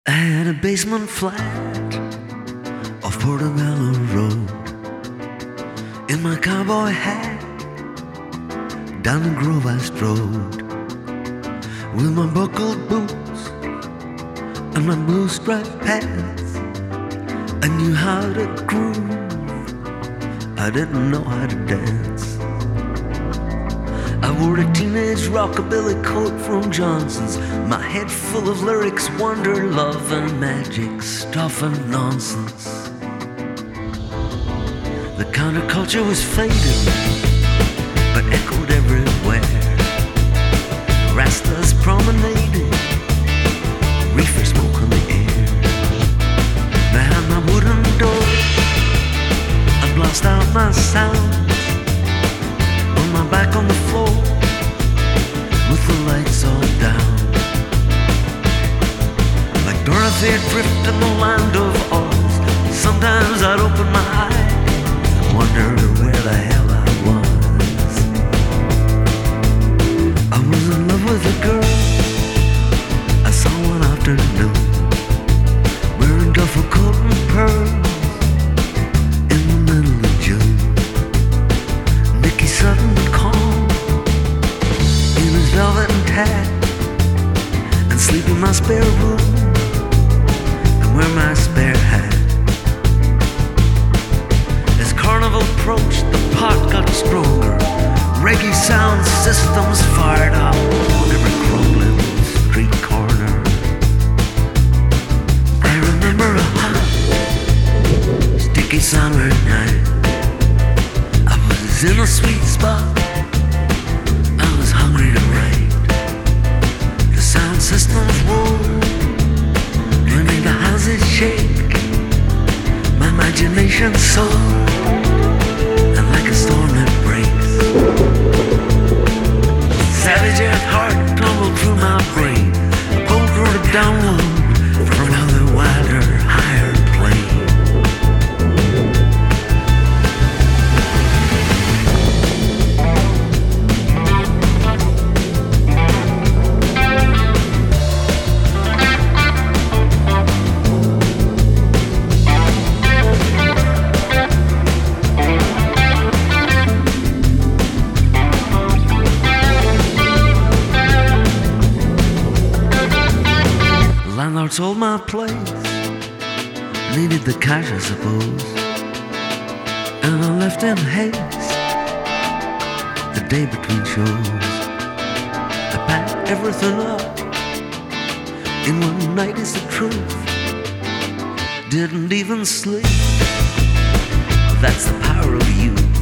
I had a basement flat off Portobello Road. In my cowboy hat, down the Grove I strode, with my buckled boots and my blue striped pants. I knew how to groove, I didn't know how to dance. I wore a teenage rockabilly coat from Johnson's, my head full of lyrics, wonder, love and magic, stuff and nonsense. The counterculture was fading, but echoed everywhere. Rastas promenaded, reefer smoke on the air. Behind my wooden door, I blast out my sound, on my back on the floor, with the lights all down. Like Dorothy adrift in the land of Oz, sometimes I'd open my eyes and wonder where the hell I was. I was in love with a girl I saw one afternoon, wearing duffel coat and pearls in the middle of June. Nicky Sutton calm in his velvet and hat, and sleep in my spare room and wear my spare hat. As Carnival approached, the pot got stronger. Reggae sound systems fired up on every crumbling street corner. I remember a hot, sticky summer night. I was in a sweet spot, I was hungry to write. The sound systems roar, they made the houses shake. My imagination soared, and like a storm it breaks. Savage earth heart tumbled through my brain, a bolt rode downward from another wilder, higher plane. Landlord sold my place, needed the cash I suppose, and I left in haste the day between shows. I packed everything up in one night is the truth. Didn't even sleep, that's the power of youth.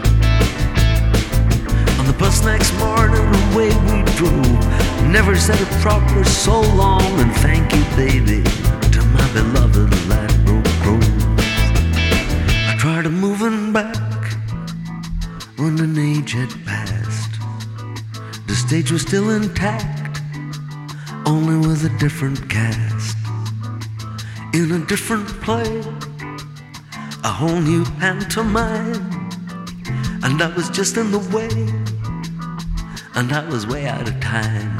On the bus next morning away we drove, never said a proper so long and thank you baby to my beloved Ladbroke Grove. I tried moving back when an age had passed. The stage was still intact, only with a different cast. In a different play, a whole new pantomime, and I was just in the way, and I was way out of time.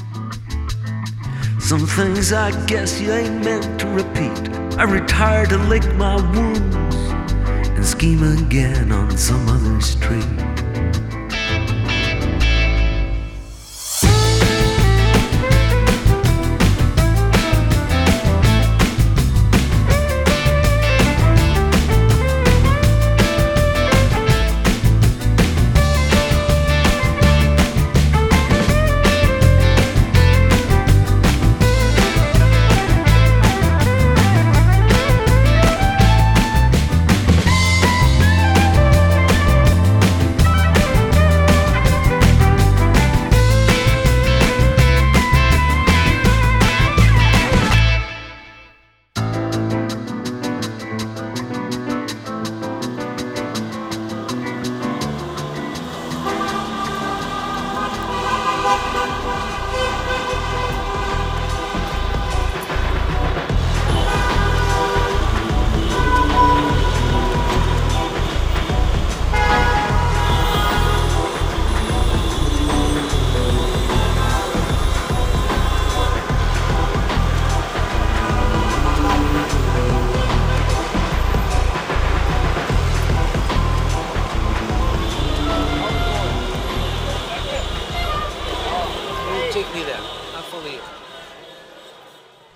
Some things I guess you ain't meant to repeat. I retired to lick my wounds and scheme again on some other street. take me there. I'm fully